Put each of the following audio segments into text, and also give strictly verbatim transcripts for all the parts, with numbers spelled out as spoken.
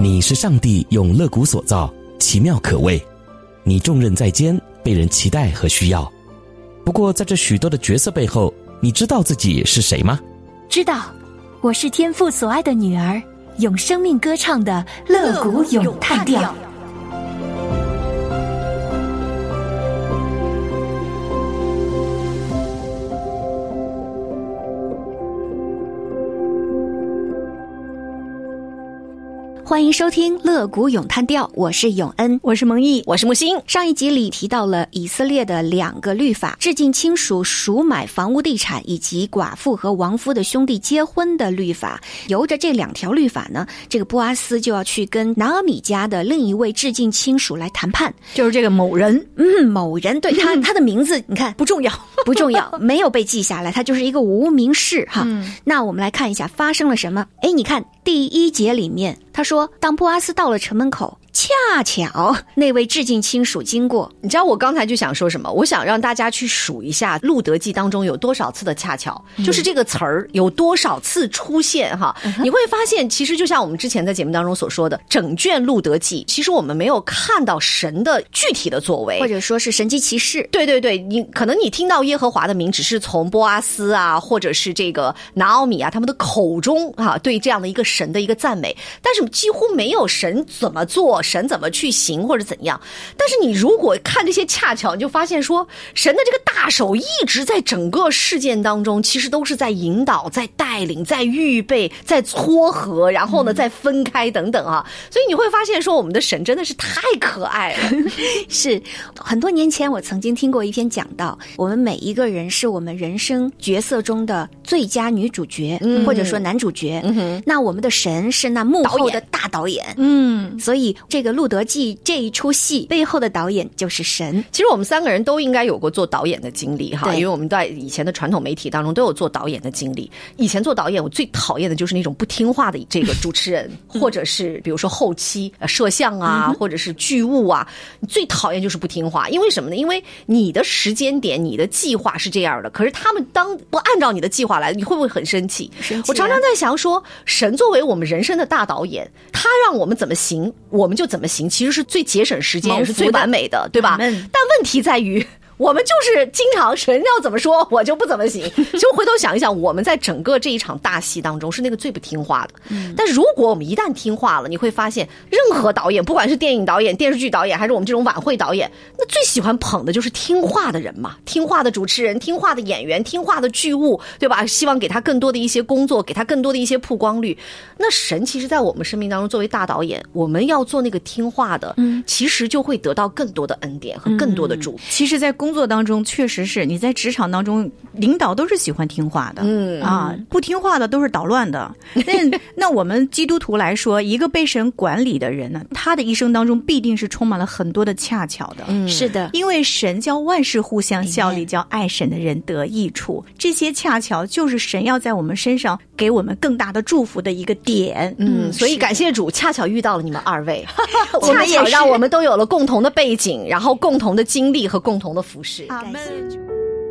你是上帝用肋骨所造，奇妙可畏，你重任在肩，被人期待和需要。不过在这许多的角色背后，你知道自己是谁吗？ 知道，我是天父所爱的女儿，用生命歌唱的肋骨咏叹调。欢迎收听肋骨咏叹调，我是永恩， 我是蒙毅， 我是木星。 上一集里提到了以色列的两个律法，致敬亲属赎买房屋地产，以及寡妇和亡夫的兄弟结婚的律法。由着这两条律法呢，这个波阿斯就要去跟拿俄米家的另一位致敬亲属来谈判， 就是这个某人。 嗯，某人，对，他他的名字你看不重要， 不重要，没有被记下来，他就是一个无名氏哈。嗯、那我们来看一下发生了什么。哎，你看第一节里面他说，当波阿斯到了城门口，恰巧那位致敬亲属经过。 你知道我刚才就想说什么？我想让大家去数一下路德记当中有多少次的恰巧，嗯、就是这个词儿有多少次出现哈。嗯、你会发现，其实就像我们之前在节目当中所说的，整卷路德记，其实我们没有看到神的具体的作为， 或者说是神迹奇事。 对对对，你可能你听到耶和华的名，只是从波阿斯啊，或者是这个拿俄米啊他们的口中啊，对这样的一个神的一个赞美，但是几乎没有神怎么做，神怎么去行或者怎样。但是你如果看这些恰巧，你就发现说，神的这个大手一直在整个事件当中，其实都是在引导，在带领，在预备，在撮合，然后呢再分开等等啊。所以你会发现说，我们的神真的是太可爱了。 是很多年前我曾经听过一篇讲道，我们每一个人是我们人生角色中的最佳女主角，嗯、或者说男主角。嗯、那我们的神是那幕后的大导演。嗯，所以这个路德记这一出戏背后的导演就是神。 其实我们三个人都应该有过做导演的经历哈，因为我们在以前的传统媒体当中都有做导演的经历。以前做导演，我最讨厌的就是那种不听话的这个主持人，或者是比如说后期呃摄像啊，嗯、或者是剧务啊，你最讨厌就是不听话。因为什么呢？因为你的时间点、你的计划是这样的，可是他们当不按照你的计划来，你会不会很生气？ 生气啊。 我常常在想说，神作为我们人生的大导演，他让我们怎么行，我们就怎么行，其实是最节省时间，也是最完美的，对吧？但问题在于，我们就是经常神要怎么说我就不怎么行。其实回头想一想，我们在整个这一场大戏当中是那个最不听话的。嗯、但如果我们一旦听话了，你会发现任何导演，不管是电影导演、电视剧导演，还是我们这种晚会导演，那最喜欢捧的就是听话的人嘛，听话的主持人、听话的演员、听话的剧务，对吧？希望给他更多的一些工作，给他更多的一些曝光率。那神其实在我们生命当中作为大导演，我们要做那个听话的，嗯、其实就会得到更多的恩典和更多的祝福。 嗯、其实在工作当中确实是，你在职场当中领导都是喜欢听话的，嗯啊，不听话的都是捣乱的。那那我们基督徒来说，一个被神管理的人呢，他的一生当中必定是充满了很多的恰巧的。 嗯，是的， 因为神叫万事互相效力，叫爱神的人得益处。这些恰巧就是神要在我们身上给我们更大的祝福的一个点。 嗯，所以感谢主，恰巧遇到了你们二位，恰巧让我们都有了共同的背景，然后共同的经历和共同的服事。 感谢主。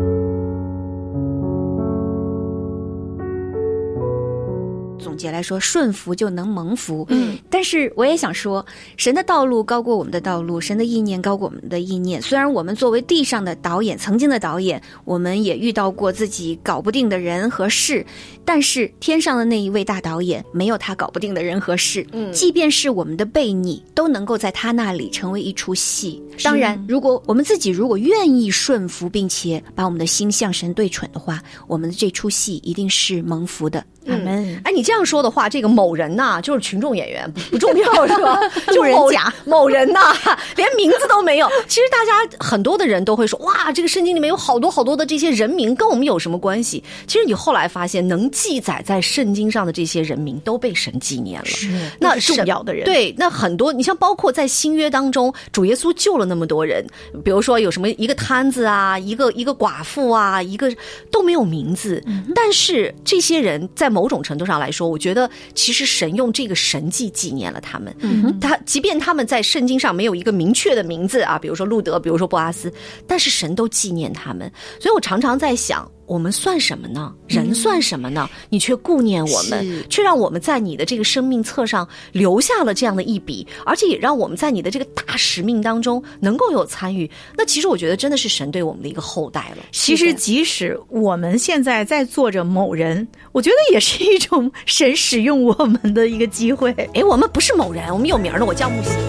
总结来说，顺服就能蒙福。嗯，但是我也想说，神的道路高过我们的道路，神的意念高过我们的意念。虽然我们作为地上的导演，曾经的导演，我们也遇到过自己搞不定的人和事，但是天上的那一位大导演没有他搞不定的人和事。嗯，即便是我们的悖逆，都能够在他那里成为一出戏。当然，如果我们自己如果愿意顺服，并且把我们的心向神对准的话，我们的这出戏一定是蒙福的。 嗯，哎，你这样说的话，这个某人呐、啊，就是群众演员，不不重要是吧？就某人某人呐、啊，连名字都没有。其实大家很多的人都会说，哇，这个圣经里面有好多好多的这些人名，跟我们有什么关系？其实你后来发现，能记载在圣经上的这些人名都被神纪念了， 是那重要的人。 对，那很多，你像包括在新约当中，主耶稣救了那么多人，比如说有什么一个摊子啊，一个一个寡妇啊，一个都没有名字，嗯、但是这些人在某种程度上来说，我觉得其实神用这个神迹纪念了他们。嗯，他即便他们在圣经上没有一个明确的名字啊，比如说路德，比如说波阿斯，但是神都纪念他们。所以我常常在想， 我们算什么呢？人算什么呢？你却顾念我们，却让我们在你的这个生命册上留下了这样的一笔，而且也让我们在你的这个大使命当中能够有参与。那其实我觉得真的是神对我们的一个厚待了。 其实即使我们现在在做着某人，我觉得也是一种神使用我们的一个机会。 诶，我们不是某人，我们有名的，我叫木星。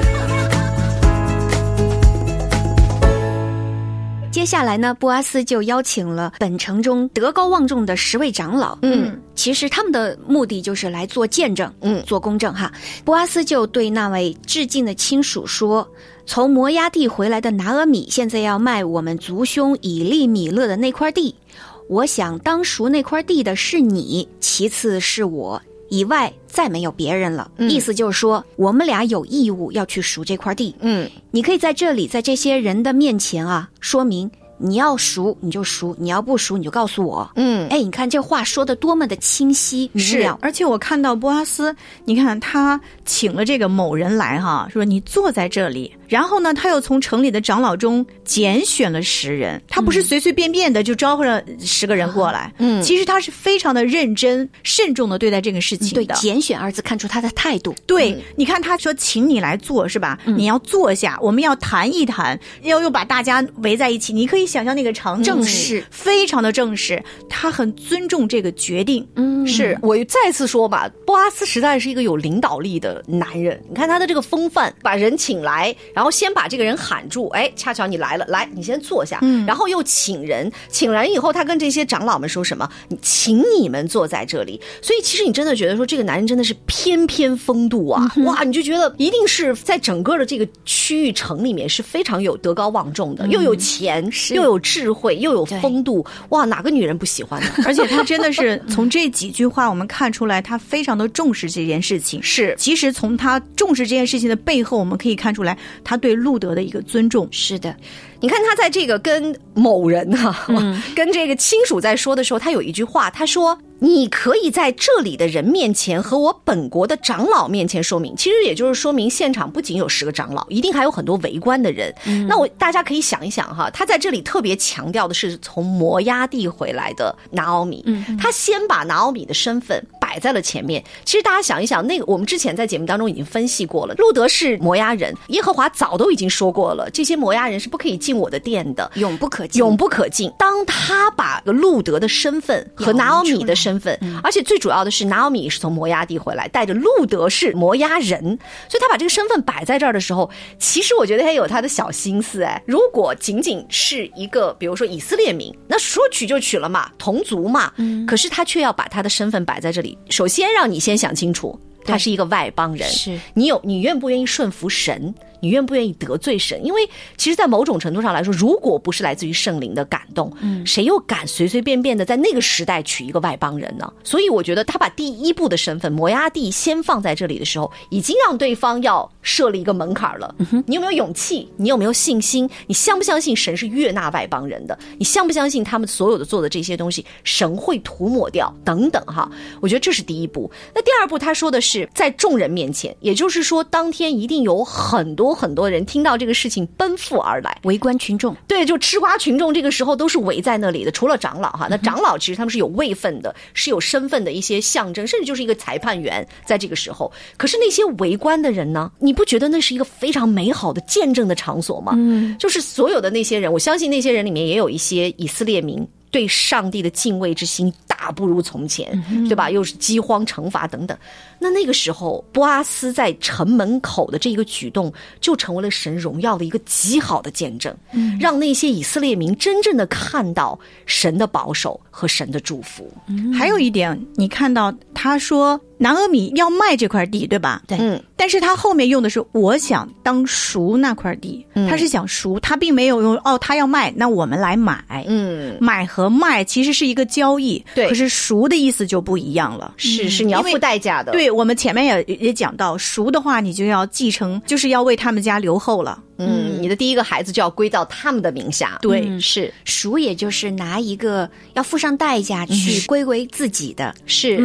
接下来呢，波阿斯就邀请了本城中德高望重的十位长老。嗯，其实他们的目的就是来做见证，嗯，做公证哈。波阿斯就对那位致敬的亲属说，从摩押地回来的拿俄米现在要卖我们族兄以利米勒的那块地，我想当赎那块地的是你，其次是我，以外再没有别人了。嗯，意思就是说我们俩有义务要去赎这块地。嗯，你可以在这里在这些人的面前啊说明，你要赎你就赎，你要不赎你就告诉我。嗯，哎，你看这话说的多么的清晰明了。 是，而且我看到波阿斯，你看他请了这个某人来哈，说你坐在这里，然后呢他又从城里的长老中拣选了十人，他不是随随便便的就招呼了十个人过来。嗯，其实他是非常的认真慎重的对待这个事情的。 对，拣选二字看出他的态度。 对，嗯，你看他说请你来坐是吧，嗯，你要坐下，我们要谈一谈，要又把大家围在一起，你可以想象那个场景正式， 非常的正式，他很尊重这个决定。 嗯，是，我再次说吧，波阿斯实在是一个有领导力的男人。你看他的这个风范，把人请来，然后先把这个人喊住，哎，恰巧你来了，来，你先坐下。嗯，然后又请人，请人以后，他跟这些长老们说什么？请你们坐在这里。所以其实你真的觉得说，这个男人真的是翩翩风度啊，嗯，哇，你就觉得一定是在整个的这个区域城里面是非常有德高望重的，嗯，又有钱，又有智慧，又有风度，哇，哪个女人不喜欢呢？ 而且他真的是从这几句话我们看出来他非常的重视这件事情。 是， 其实从他重视这件事情的背后，我们可以看出来他对路德的一个尊重。 是的， 你看他在这个跟某人啊，嗯，跟这个亲属在说的时候，他有一句话，他说你可以在这里的人面前和我本国的长老面前说明。其实也就是说明现场不仅有十个长老，一定还有很多围观的人。嗯，那我大家可以想一想哈，他在这里特别强调的是从摩押地回来的拿俄米。嗯，他先把拿俄米的身份摆在了前面。其实大家想一想，那个我们之前在节目当中已经分析过了，路德是摩押人，耶和华早都已经说过了，这些摩押人是不可以进我的殿的， 永不可进， 永不可进。当他把路德的身份和拿俄米的身份，嗯，而且最主要的是拿俄米是从摩押地回来，带着路德是摩押人，所以他把这个身份摆在这儿的时候，其实我觉得他有他的小心思。哎，如果仅仅是一个比如说以色列民，那说娶就娶了嘛，同族嘛，嗯，可是他却要把他的身份摆在这里，首先让你先想清楚他是一个外邦人，是你有你愿不愿意顺服神，你愿不愿意得罪神？因为其实在某种程度上来说，如果不是来自于圣灵的感动，嗯，谁又敢随随便便的在那个时代娶一个外邦人呢？所以我觉得他把第一步的身份摩押地先放在这里的时候，已经让对方要设立一个门槛了。嗯，你有没有勇气？你有没有信心？你相不相信神是悦纳外邦人的？你相不相信他们所有的做的这些东西神会涂抹掉？等等哈，我觉得这是第一步。那第二步他说的是在众人面前，也就是说当天一定有很多很多人听到这个事情奔赴而来， 围观群众。 对，就吃瓜群众这个时候都是围在那里的，除了长老哈。那长老其实他们是有位分的，是有身份的一些象征，甚至就是一个裁判员在这个时候。可是那些围观的人呢，你不觉得那是一个非常美好的见证的场所吗？嗯，就是所有的那些人，我相信那些人里面也有一些以色列民对上帝的敬畏之心大不如从前，对吧？又是饥荒惩罚等等。那那个时候波阿斯在城门口的这个举动就成为了神荣耀的一个极好的见证，嗯，让那些以色列民真正的看到神的保守和神的祝福。 嗯，还有一点，你看到他说拿俄米要卖这块地，对吧？ 对， 嗯，但是他后面用的是我想当赎那块地，嗯，他是想赎，他并没有用哦，他要卖，那我们来买。嗯，买和卖其实是一个交易，对，可是赎的意思就不一样了， 是是你要付代价的。 对，我们前面也也讲到，赎的话你就要继承，就是要为他们家留后了。 嗯，你的第一个孩子就要归到他们的名下。 对， 嗯， 是赎，也就是拿一个要付上代价去归为自己的。 是，嗯，就像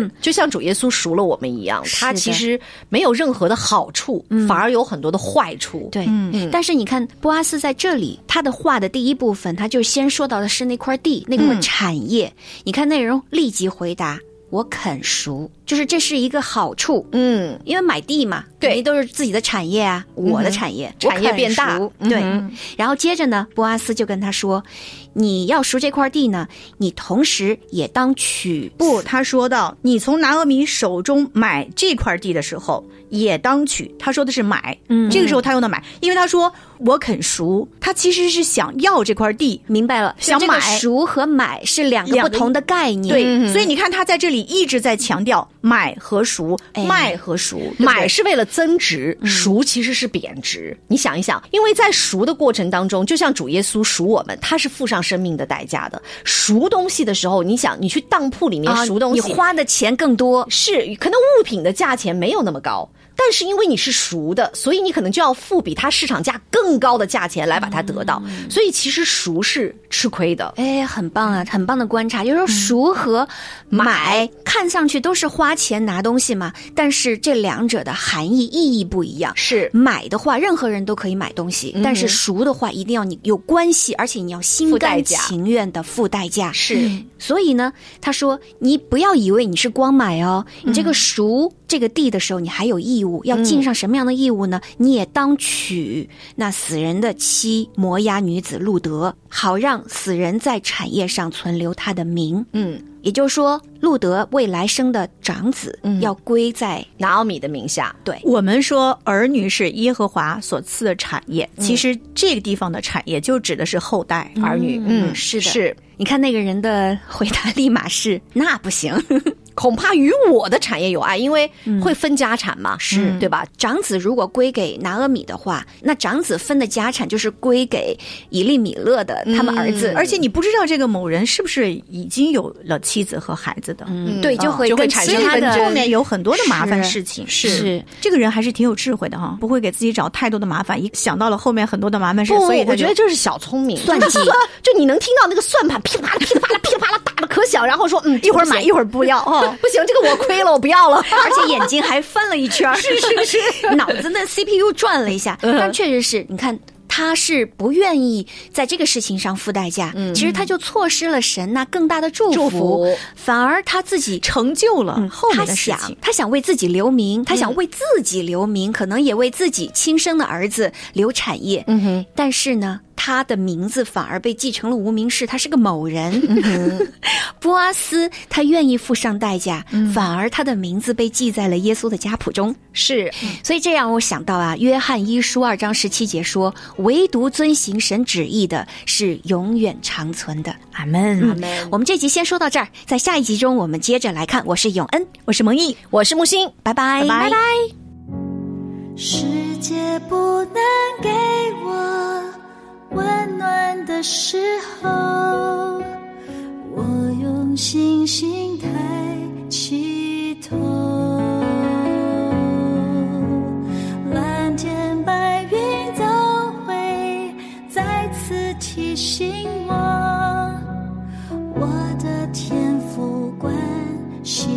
像主耶稣赎了我们一样，他其实没有任何的好处，嗯、反而有很多的坏处。 对，嗯，但是你看波阿斯在这里，他的话的第一部分，他就先说到的是那块地，那块产业。嗯、你看那人立即回答：“我肯赎。”就是这是一个好处，嗯，因为买地嘛，对，都是自己的产业啊，嗯、我的产业， 产业变大， 对。嗯、然后接着呢，波阿斯就跟他说：“你要赎这块地呢，你同时也当取。” 不，他说到你从拿俄米手中买这块地的时候，也当取。他说的是买，嗯，这个时候他用的买，因为他说我肯赎，他其实是想要这块地， 明白了？ 想买， 赎和买是两个不同的概念， 对，嗯、所以你看他在这里一直在强调。买和赎，哎、卖和赎，对对买是为了增值，嗯、赎其实是贬值。你想一想，因为在赎的过程当中，就像主耶稣赎我们，他是付上生命的代价的。赎东西的时候，你想，你去当铺里面赎东西， 啊、你花的钱更多， 是可能物品的价钱没有那么高。但是因为你是赎的，所以你可能就要付比它市场价更高的价钱来把它得到，嗯、所以其实赎是吃亏的。 哎，很棒啊，很棒的观察。就是说赎和买、嗯、看上去都是花钱拿东西嘛，但是这两者的含义意义不一样。 是买的话，任何人都可以买东西，嗯、但是赎的话，一定要你有关系，而且你要心甘情愿的付代价。 是， 嗯、所以呢，他说你不要以为你是光买哦，你这个赎。这个地的时候，你还有义务要尽上什么样的义务呢？嗯、你也当娶那死人的妻摩押女子路德，好让死人在产业上存留他的名。嗯，也就是说，路德未来生的长子要归在拿俄米的名下。 对， 我们说儿女是耶和华所赐的产业，嗯、其实这个地方的产业就指的是后代、 嗯、 儿女。 嗯，是的，是。你看那个人的回答立马是那不行。 恐怕与我的产业有碍，因为会分家产嘛，是、 嗯、对吧？长子如果归给拿俄米的话，那长子分的家产就是归给以利米勒的他们儿子、 嗯，而且你不知道这个某人是不是已经有了妻子和孩子的， 嗯，对，就会就会产生他的后面有很多的麻烦事情。 是，是是这个人还是挺有智慧的哈，不会给自己找太多的麻烦，一想到了后面很多的麻烦事，所以我觉得这是小聪明， 算计。 就你能听到那个算盘噼里啪啦、噼里啪啦、噼里啪啦打的可响，然后说嗯， 一会儿买一会儿不要哦， 不行，这个我。亏了，我不要了， 而且眼睛还翻了一圈， 是是是， 脑子的 C P U 转了一下，嗯、但确实是，你看。他是不愿意在这个事情上付代价，嗯、其实他就错失了神那更大的祝福， 祝福反而他自己成就了后面的事情。 他想，他想为自己留名，他想为自己留名，嗯、可能也为自己亲生的儿子留产业。嗯哼，但是呢，他的名字反而被记成了无名氏，他是个某人。嗯、波阿斯他愿意付上代价，嗯、反而他的名字被记在了耶稣的家谱中。 是， 所以这让我想到啊，约翰一书二章十七节说，唯独遵行神旨意的是永远长存的。 阿们， 阿们。我们这集先说到这儿，在下一集中我们接着来看。我是永恩， 我是蒙毅， 我是木星， 拜拜， 拜拜。拜拜。 世界不能给我温暖的时候，我用星星抬起头，蓝天白云都会再次提醒我，我的天赋关心